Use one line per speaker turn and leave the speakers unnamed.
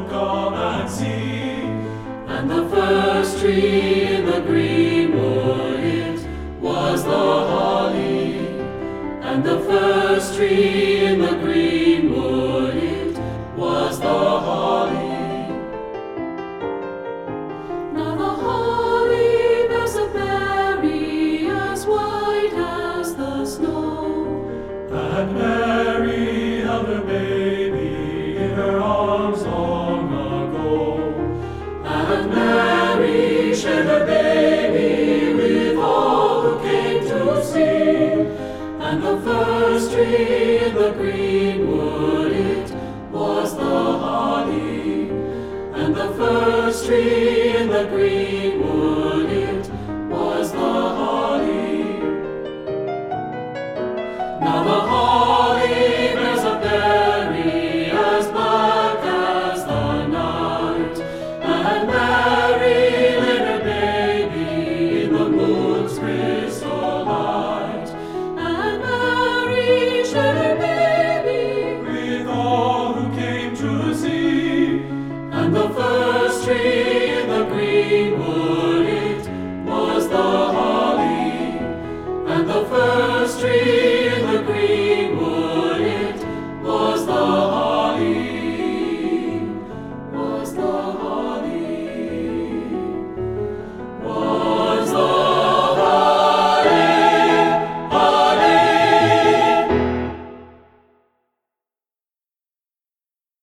come and see.
And the first tree in the green wood, it was the holly. And the first tree in the green wood, it was the holly. Now the holly bears a berry as white as the snow.
And Mary held her baby in her arms long ago.
And Mary shared her baby with all who came to see. And the first tree in the green wood, it was the holly. And the first tree in the green